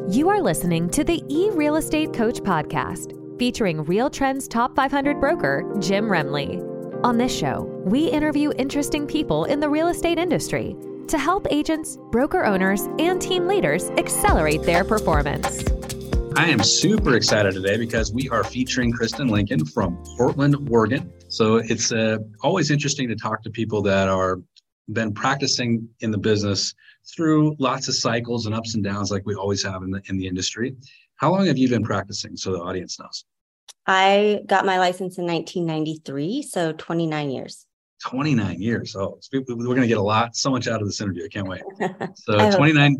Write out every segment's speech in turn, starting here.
You are listening to the eReal Estate Coach podcast, featuring Real Trends Top 500 broker, Jim Remley. On this show, we interview interesting people in the real estate industry to help agents, broker owners, and team leaders accelerate their performance. I am super excited today because we are featuring Kristen Lincoln from Portland, Oregon. So it's always interesting to talk to people that are been practicing in the business through lots of cycles and ups and downs like we always have in the industry. How long have you been practicing, so the audience knows? I got my license in 1993, so 29 years. 29 years. Oh, we're going to get so much out of this interview. I can't wait. So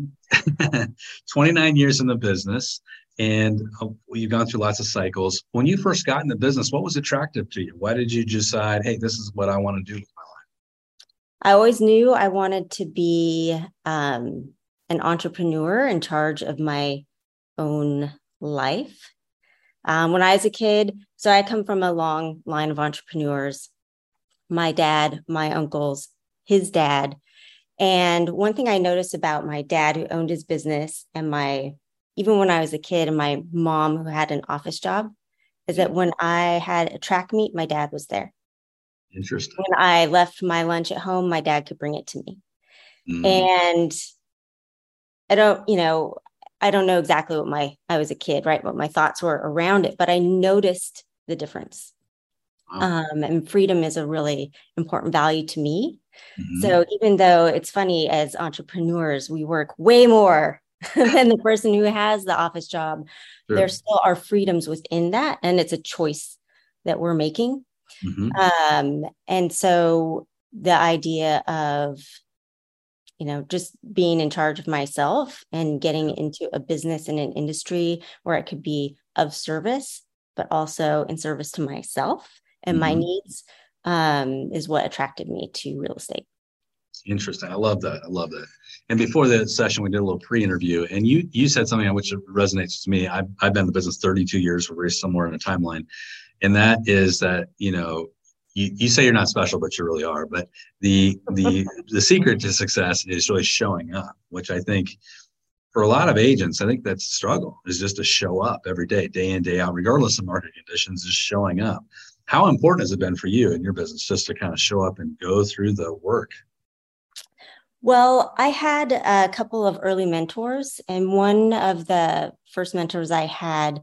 29 years in the business, and you've gone through lots of cycles. When you first got in the business, what was attractive to you? Why did you decide, hey, this is what I want to do with my life? I always knew I wanted to be an entrepreneur in charge of my own life. When I was a kid, so I come from a long line of entrepreneurs, my dad, my uncles, his dad. And one thing I noticed about my dad, who owned his business, and even when I was a kid, and my mom, who had an office job, is that when I had a track meet, my dad was there. Interesting. When I left my lunch at home, my dad could bring it to me. And I don't know exactly I was a kid, right? What my thoughts were around it, but I noticed the difference. Wow. And freedom is a really important value to me. Mm-hmm. So even though it's funny, as entrepreneurs, we work way more than the person who has the office job, sure, there still are freedoms within that. And it's a choice that we're making. Mm-hmm. And so the idea of, just being in charge of myself and getting into a business and an industry where it could be of service, but also in service to myself and my needs, is what attracted me to real estate. Interesting. I love that. And before the session, we did a little pre-interview, and you said something which resonates with me. I've been in the business 32 years. We're very somewhere in a timeline. And that is that, you say you're not special, but you really are. But the secret to success is really showing up, which I think for a lot of agents, I think that's the struggle, is just to show up every day in, day out, regardless of market conditions, just showing up. How important has it been for you in your business just to kind of show up and go through the work? Well, I had a couple of early mentors, and one of the first mentors I had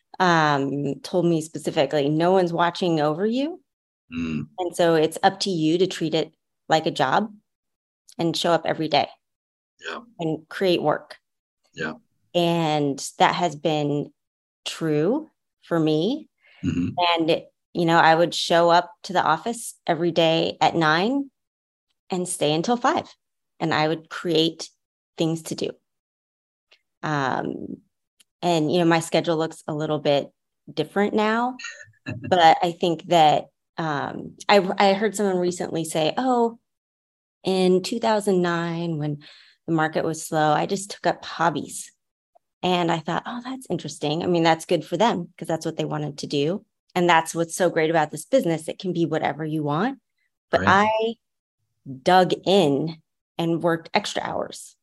told me specifically, no one's watching over you. And so it's up to you to treat it like a job and show up every day. Yeah. And create work. Yeah. And that has been true for me. Mm-hmm. And, I would show up to the office every day at 9 and stay until 5. And I would create things to do. And, my schedule looks a little bit different now, but I think that I heard someone recently say, in 2009, when the market was slow, I just took up hobbies. And I thought, that's interesting. I mean, that's good for them because that's what they wanted to do. And that's what's so great about this business. It can be whatever you want. But right. I dug in and worked extra hours.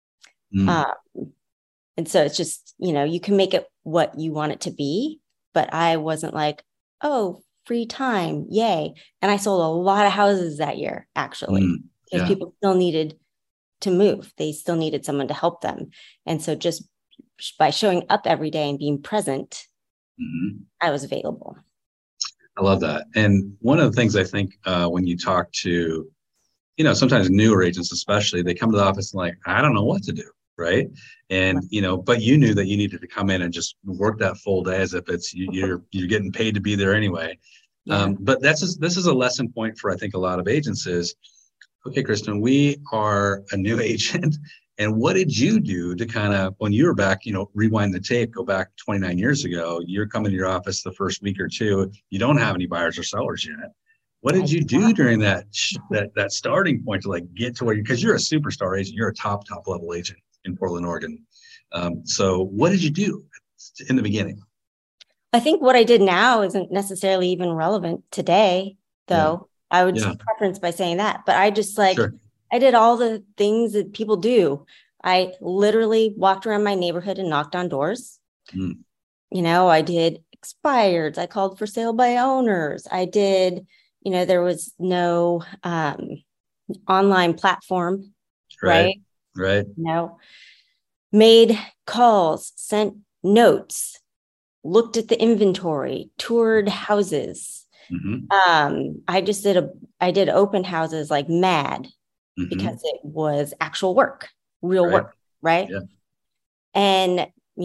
And so it's just, you can make it what you want it to be. But I wasn't like, free time, yay. And I sold a lot of houses that year, actually, because people still needed to move. They still needed someone to help them. And so just by showing up every day and being present, I was available. I love that. And one of the things I think when you talk to, sometimes newer agents, especially, they come to the office and like, I don't know what to do. Right. And, but you knew that you needed to come in and just work that full day as if it's you're getting paid to be there anyway. Yeah. But this is a lesson point for, I think, a lot of agents is, okay, Kristen, we are a new agent. And what did you do to kind of, when you were back, rewind the tape, go back 29 years ago, you're coming to your office the first week or two, you don't have any buyers or sellers yet. What did you do during that starting point to get to where because you're a superstar agent, you're a top level agent in Portland, Oregon. So what did you do in the beginning? I think what I did now isn't necessarily even relevant today, though. Yeah. I would preference by saying that, but I just sure. I did all the things that people do. I literally walked around my neighborhood and knocked on doors. Mm. I did expireds. I called for sale by owners. I did, there was no online platform, right? Right. Made calls, sent notes, looked at the inventory, toured houses. Mm-hmm. I did open houses like mad because it was actual work, real work, right? Yeah. And,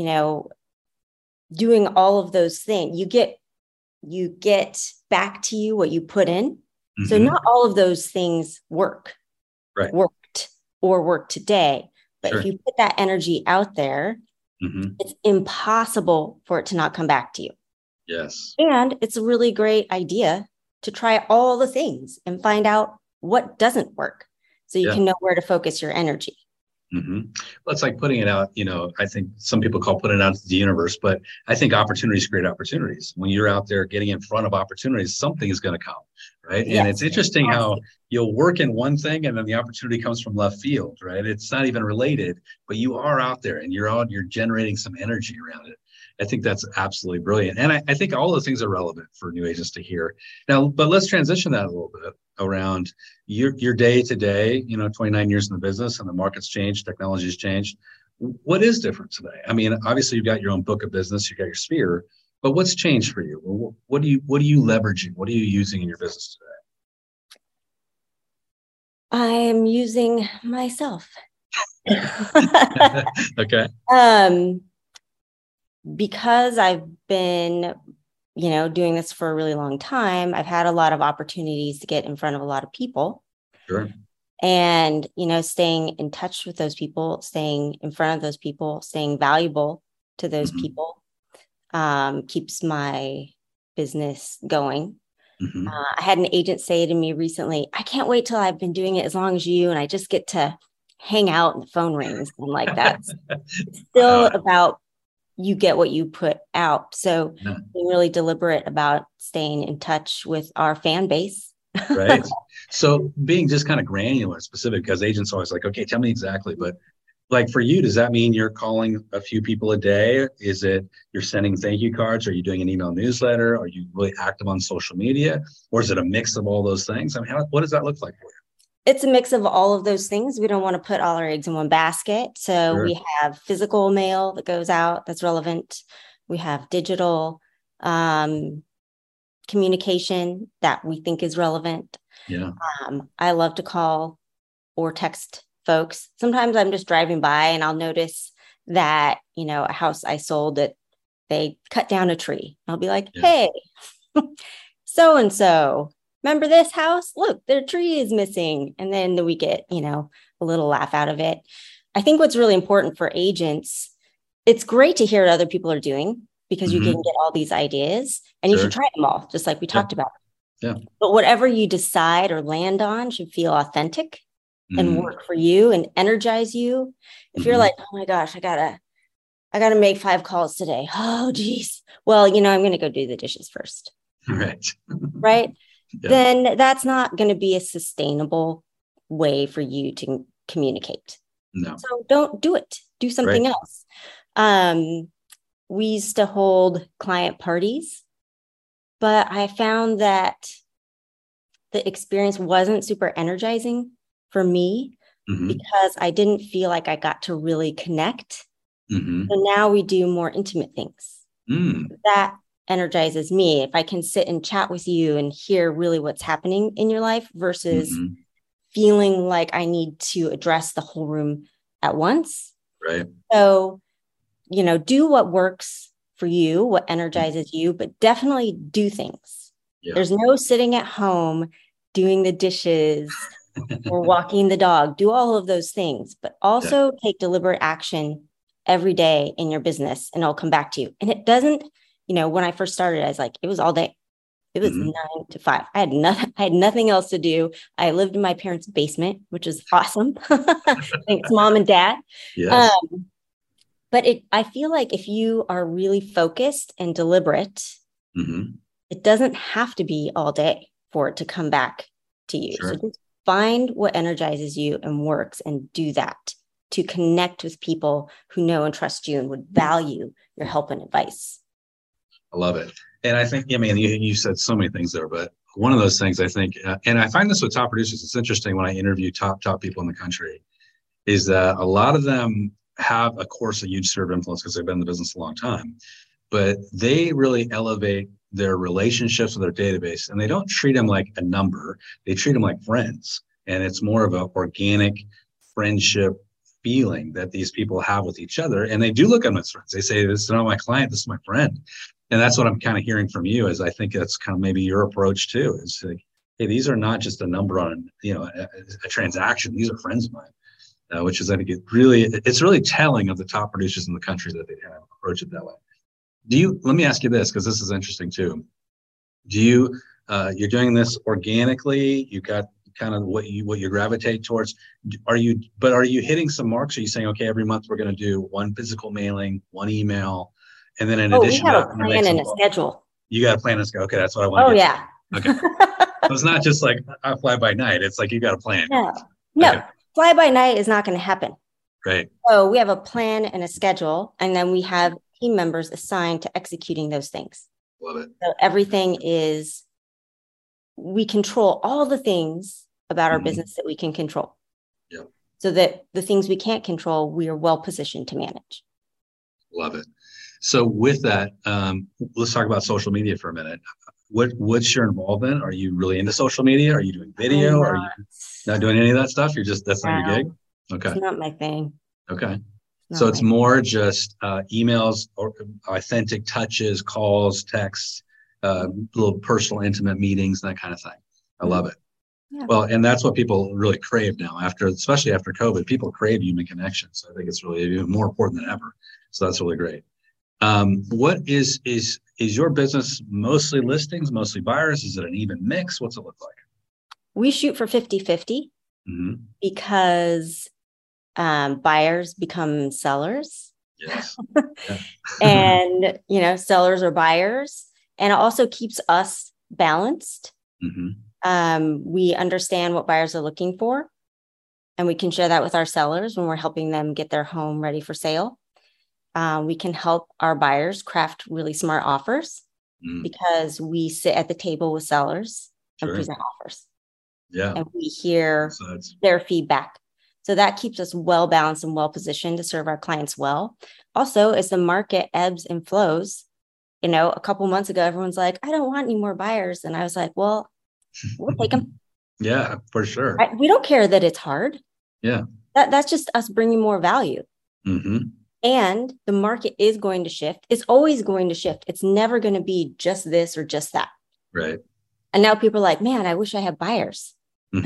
doing all of those things, you get back to you what you put in. Mm-hmm. So not all of those things worked or work today. But if you put that energy out there, it's impossible for it to not come back to you. Yes. And it's a really great idea to try all the things and find out what doesn't work so you can know where to focus your energy. Mm-hmm. Well, it's like putting it out, I think some people call putting it out to the universe, but I think opportunities create opportunities. When you're out there getting in front of opportunities, something is going to come, right? Yes. And it's interesting how you'll work in one thing and then the opportunity comes from left field, right? It's not even related, but you are out there and you're generating some energy around it. I think that's absolutely brilliant. And I think all those things are relevant for new agents to hear. Now, but let's transition that a little bit around your day to day, 29 years in the business and the market's changed, technology's changed. What is different today? I mean, obviously you've got your own book of business, you've got your sphere, but what's changed for you? What are you leveraging? What are you using in your business today? I am using myself. Okay. Because I've been, doing this for a really long time, I've had a lot of opportunities to get in front of a lot of people. Sure. And, staying in touch with those people, staying in front of those people, staying valuable to those people keeps my business going. I had an agent say to me recently, I can't wait till I've been doing it as long as you, and I just get to hang out and the phone rings. I'm like, that's still about you get what you put out. So being really deliberate about staying in touch with our fan base. Right. So being just kind of granular, specific, because agents are always like, okay, tell me exactly. But like for you, does that mean you're calling a few people a day? Is it you're sending thank you cards? Are you doing an email newsletter? Are you really active on social media? Or is it a mix of all those things? I mean, what does that look like for you? It's a mix of all of those things. We don't want to put all our eggs in one basket. So we have physical mail that goes out that's relevant. We have digital communication that we think is relevant. Yeah. I love to call or text folks. Sometimes I'm just driving by and I'll notice that, a house I sold that they cut down a tree. I'll be like, hey, so-and-so. Remember this house? Look, their tree is missing. And then we get, a little laugh out of it. I think what's really important for agents, it's great to hear what other people are doing because you can get all these ideas and you should try them all, just like we talked about. Yeah. But whatever you decide or land on should feel authentic and work for you and energize you. If you're like, oh my gosh, I gotta make 5 calls today. Oh, geez. Well, I'm going to go do the dishes first. Right. Right. Yeah. Then that's not going to be a sustainable way for you to communicate. No. So don't do it. Do something else. We used to hold client parties, but I found that the experience wasn't super energizing for me because I didn't feel like I got to really connect. So now we do more intimate things. That energizes me. If I can sit and chat with you and hear really what's happening in your life versus feeling like I need to address the whole room at once. Right. So, do what works for you, what energizes you, but definitely do things. Yeah. There's no sitting at home doing the dishes or walking the dog. Do all of those things, but also take deliberate action every day in your business and it'll come back to you. And it doesn't, when I first started, I was like, it was all day. It was 9 to 5. I had nothing else to do. I lived in my parents' basement, which is awesome. Thanks, Mom and Dad. Yes. But I feel like if you are really focused and deliberate, it doesn't have to be all day for it to come back to you. Sure. So just find what energizes you and works and do that to connect with people who know and trust you and would value your help and advice. I love it. And I think, I mean, you said so many things there, but one of those things I think, and I find this with top producers, it's interesting when I interview top people in the country, is that a lot of them have a course of huge sphere of influence because they've been in the business a long time, but they really elevate their relationships with their database, and they don't treat them like a number. They treat them like friends. And it's more of an organic friendship feeling that these people have with each other. And they do look at them as friends. They say, this is not my client, this is my friend. And that's what I'm kind of hearing from you, is I think that's kind of maybe your approach too. Is like, hey, these are not just a number on, a transaction. These are friends of mine, which is, I think it's really telling of the top producers in the country that they kind of approach it that way. Let me ask you this, because this is interesting too. You're doing this organically, you got kind of what you gravitate towards. Are you hitting some marks? Are you saying, okay, every month we're going to do one physical mailing, one email, and then in addition, we have a plan and a schedule. You got a plan and schedule. Okay, that's what I want. Oh yeah. Okay. So it's not just like I fly by night. It's like you got a plan. No, okay. Fly by night is not going to happen. Great. So we have a plan and a schedule, and then we have team members assigned to executing those things. Love it. So everything is, we control all the things about our business that we can control. Yeah. So that the things we can't control, we are well positioned to manage. Love it. So with that, let's talk about social media for a minute. What's your involvement? Are you really into social media? Are you doing video? Are you not doing any of that stuff? That's not your gig? Okay. It's not my thing. Okay. So it's more just emails or authentic touches, calls, texts, little personal, intimate meetings, that kind of thing. I love it. Yeah. Well, and that's what people really crave now, especially after COVID. People crave human connection. So I think it's really more important than ever. So that's really great. What is your business mostly listings, mostly buyers? Is it an even mix? What's it look like? We shoot for 50-50 because buyers become sellers. Yes. Yeah. And, sellers are buyers, and it also keeps us balanced. We understand what buyers are looking for, and we can share that with our sellers when we're helping them get their home ready for sale. We can help our buyers craft really smart offers because we sit at the table with sellers and present offers. Yeah. And we hear their feedback. So that keeps us well balanced and well positioned to serve our clients well. Also, as the market ebbs and flows, a couple months ago, everyone's like, I don't want any more buyers. And I was like, well, we'll take them. Yeah, for sure. We don't care that it's hard. Yeah. That's just us bringing more value. And the market is going to shift. It's always going to shift. It's never going to be just this or just that. Right. And now people are like, man, I wish I had buyers.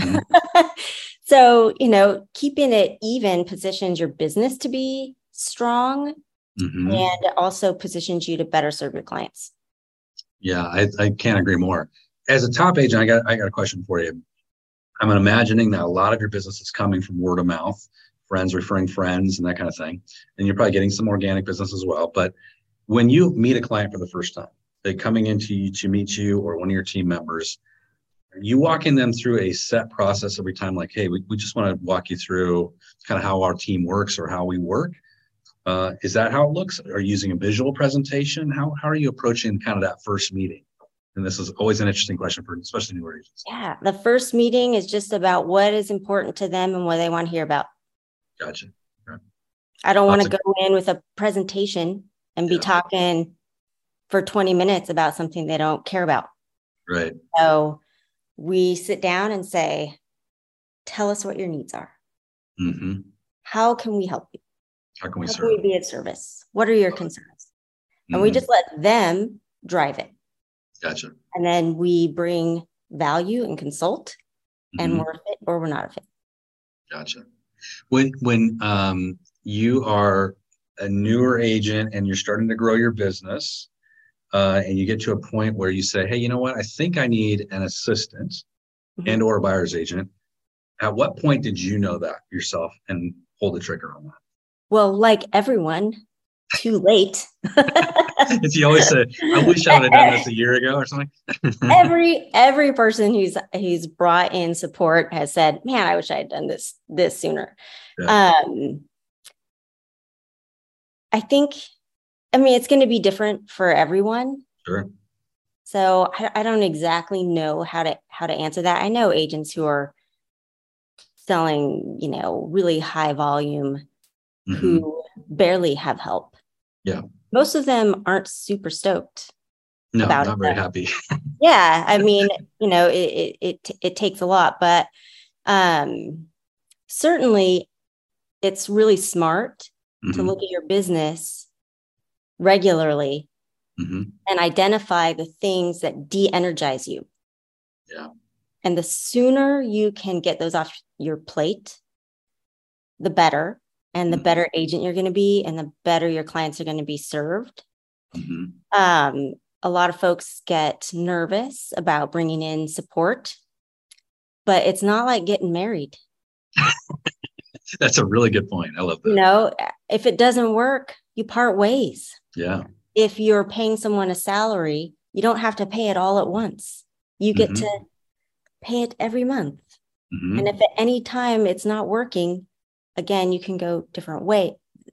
So, keeping it even positions your business to be strong and also positions you to better serve your clients. Yeah, I can't agree more. As a top agent, I got a question for you. I'm imagining that a lot of your business is coming from word of mouth, friends referring friends and that kind of thing. And you're probably getting some organic business as well. But when you meet a client for the first time, they're coming into you to meet you or one of your team members, are you walking them through a set process every time? Like, hey, we just want to walk you through kind of how our team works or how we work. Is that how it looks? Are you using a visual presentation? How are you approaching kind of that first meeting? And this is always an interesting question for especially newer agents. Yeah. The first meeting is just about what is important to them and what they want to hear about. Gotcha. Okay. I don't want to go in with a presentation and be talking for 20 minutes about something they don't care about. Right. So we sit down and say, tell us what your needs are. How can we help you? How can we serve? How can we be of service? What are your concerns? And we just let them drive it. Gotcha. And then we bring value and consult, and we're a fit or we're not a fit. Gotcha. When you are a newer agent and you're starting to grow your business, and you get to a point where you say, hey, you know what? I think I need an assistant and or a buyer's agent. At what point did you know that yourself and pull the trigger on that? Well, like everyone, too late. You always say, I wish I would have done this a year ago or something. every person who's brought in support has said, man, I wish I had done this sooner. Yeah. I think, I mean, it's going to be different for everyone. Sure. So I don't exactly know how to answer that. I know agents who are selling, really high volume, who barely have help. Yeah. Most of them aren't super stoked about not it. Very happy. Yeah. I mean, it takes a lot, but certainly it's really smart to look at your business regularly and identify the things that de-energize you. Yeah. And the sooner you can get those off your plate, the better. And the better agent you're going to be, and the better your clients are going to be served. A lot of folks get nervous about bringing in support, but it's not like getting married. That's a really good point. I love that. If it doesn't work, you part ways. Yeah. If you're paying someone a salary, you don't have to pay it all at once. You get to pay it every month. And if at any time it's not working, again, you can go different ways.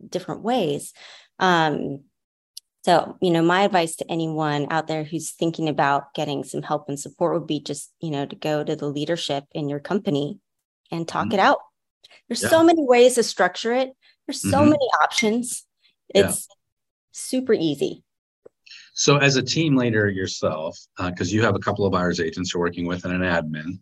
So, my advice to anyone out there who's thinking about getting some help and support would be just, to go to the leadership in your company and talk it out. There's so many ways to structure it. There's so many options. It's super easy. So as a team leader yourself, because you have a couple of buyer's agents you're working with and an admin,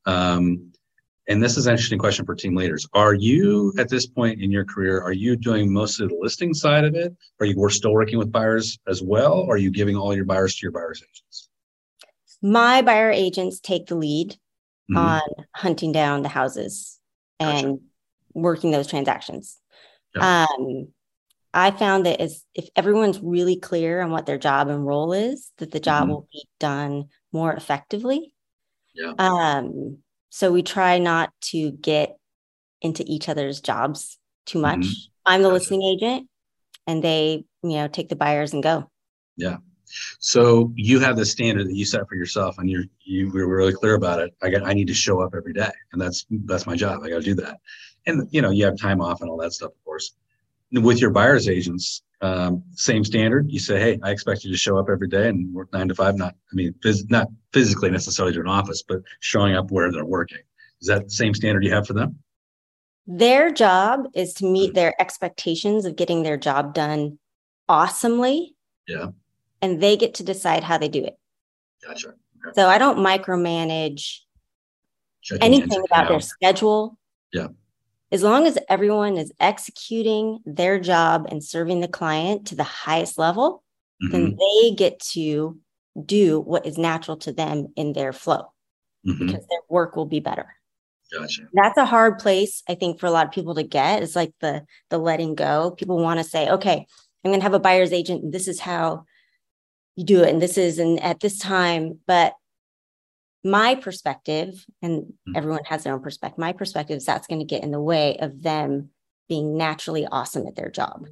and this is an interesting question for team leaders. Are you, at this point in your career, are you doing mostly the listing side of it? Are you still working with buyers as well? Or are you giving all your buyers to your buyer's agents? My buyer agents take the lead on hunting down the houses and working those transactions. Yeah. I found that if everyone's really clear on what their job and role is, that the job will be done more effectively. Yeah. So we try not to get into each other's jobs too much. I'm the listing agent, and they, take the buyers and go. Yeah. So you have the standard that you set for yourself, and you were really clear about it. I need to show up every day, and that's my job. I got to do that. And you have time off and all that stuff, of course. With your buyer's agents, same standard. You say, hey, I expect you to show up every day and work 9 to 5. Not physically necessarily to an office, but showing up where they're working. Is that the same standard you have for them? Their job is to meet their expectations of getting their job done awesomely. Yeah. And they get to decide how they do it. Gotcha. Okay. So I don't micromanage anything about their schedule. Yeah. As long as everyone is executing their job and serving the client to the highest level, then they get to do what is natural to them in their flow because their work will be better. Gotcha. That's a hard place, I think, for a lot of people to get. It's like the letting go. People want to say, okay, I'm going to have a buyer's agent, and this is how you do it, and at this time. But my perspective, and everyone has their own perspective, my perspective is that's going to get in the way of them being naturally awesome at their job.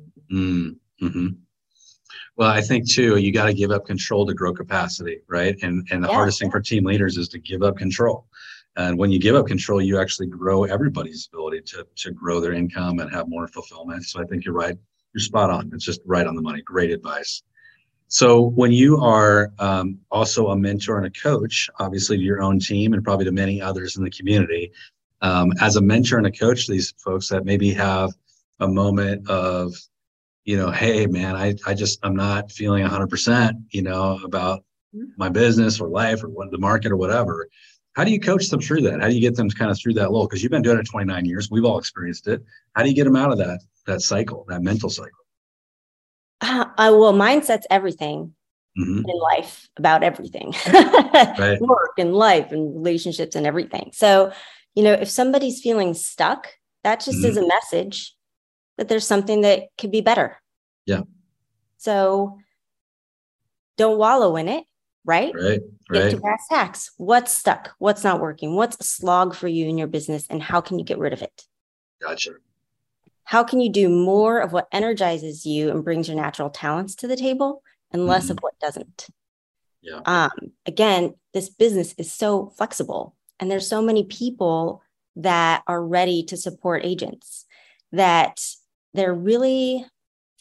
Well, I think too, you got to give up control to grow capacity, right? And the hardest thing for team leaders is to give up control. And when you give up control, you actually grow everybody's ability to grow their income and have more fulfillment. So I think you're right. You're spot on. It's just right on the money. Great advice. So when you are also a mentor and a coach, obviously to your own team and probably to many others in the community, as a mentor and a coach, these folks that maybe have a moment of, hey, man, I'm not feeling 100%, about my business or life or what the market or whatever. How do you coach them through that? How do you get them kind of through that lull? Because you've been doing it 29 years. We've all experienced it. How do you get them out of that cycle, that mental cycle? Well, mindset's everything in life, about everything, right. Work and life and relationships and everything. So, if somebody's feeling stuck, that just is a message that there's something that could be better. Yeah. So don't wallow in it, right? Right. Get to brass tacks. What's stuck? What's not working? What's a slog for you in your business? And how can you get rid of it? Gotcha. How can you do more of what energizes you and brings your natural talents to the table and less of what doesn't? Yeah. Again, this business is so flexible, and there's so many people that are ready to support agents that they're really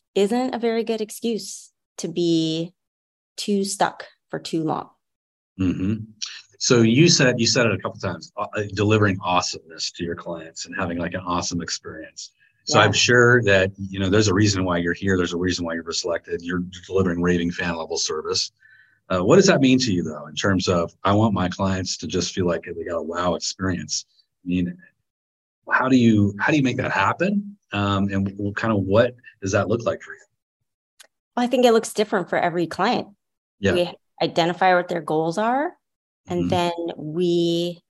isn't a very good excuse to be too stuck for too long. Mm-hmm. So you said it a couple of times, delivering awesomeness to your clients and having like an awesome experience. So I'm sure that, there's a reason why you're here. There's a reason why you were selected. You're delivering raving fan level service. What does that mean to you though, in terms of, I want my clients to just feel like they got a wow experience? I mean, how do you make that happen? And kind of what does that look like for you? Well, I think it looks different for every client. Yeah. We identify what their goals are, and then we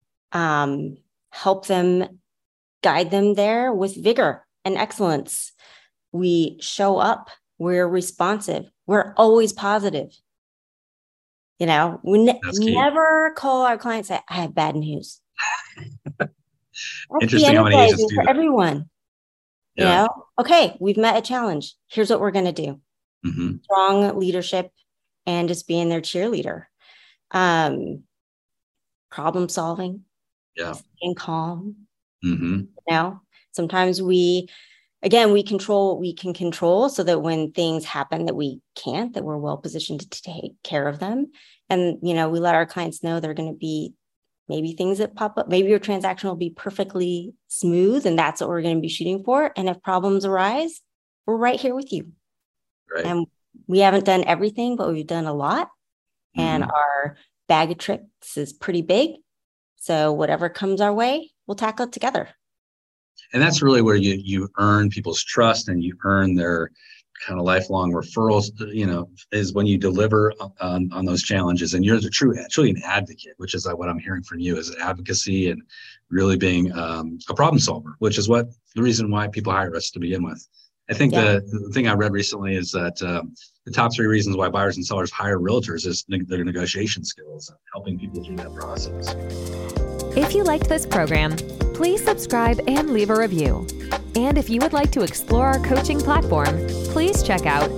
help them, guide them there with vigor and excellence. We show up. We're responsive. We're always positive. We never call our clients and say, I have bad news. Interesting how many agents do for that. Everyone. Okay, we've met a challenge. Here's what we're going to do. Strong leadership and just being their cheerleader. Problem solving. Yeah. Staying calm. Mm-hmm. Sometimes we control what we can control so that when things happen that we can't, that we're well positioned to take care of them. And, we let our clients know they're going to be maybe things that pop up. Maybe your transaction will be perfectly smooth, and that's what we're going to be shooting for. And if problems arise, we're right here with you. Right. And we haven't done everything, but we've done a lot. And our bag of tricks is pretty big. So whatever comes our way, we'll tackle it together. And that's really where you earn people's trust and you earn their kind of lifelong referrals, is when you deliver on those challenges. And you're truly an advocate, which is what I'm hearing from you, is advocacy and really being a problem solver, which is the reason why people hire us to begin with. I think the thing I read recently is that the top 3 reasons why buyers and sellers hire realtors is their negotiation skills, helping people through that process. If you liked this program, please subscribe and leave a review. And if you would like to explore our coaching platform, please check out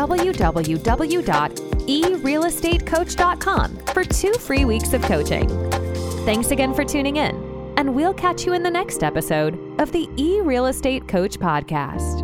www.erealestatecoach.com for 2 free weeks of coaching. Thanks again for tuning in, and we'll catch you in the next episode of the eReal Estate Coach Podcast.